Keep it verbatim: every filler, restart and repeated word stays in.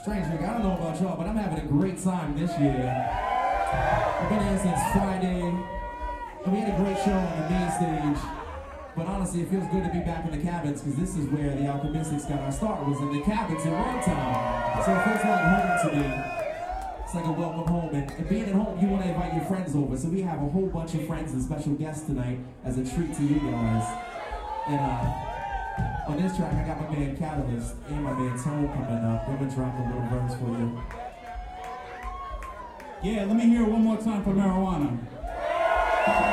Strange Drink. I don't know about y'all, but I'm having a great time this year. I've been here since Friday, and we had a great show on the main stage. But honestly, it feels good to be back in the cabins, because this is where the Alchemistics got our start, was in the cabins in Wormtown. So it feels like home to me. It's like a welcome home, and, and being at home, you want to invite your friends over. So we have a whole bunch of friends and special guests tonight as a treat to you guys. And uh, on this track, I got my man Catalyst and my man Tone coming up. They're gonna drop a little verse for you. Yeah, let me hear it one more time for Marijuana.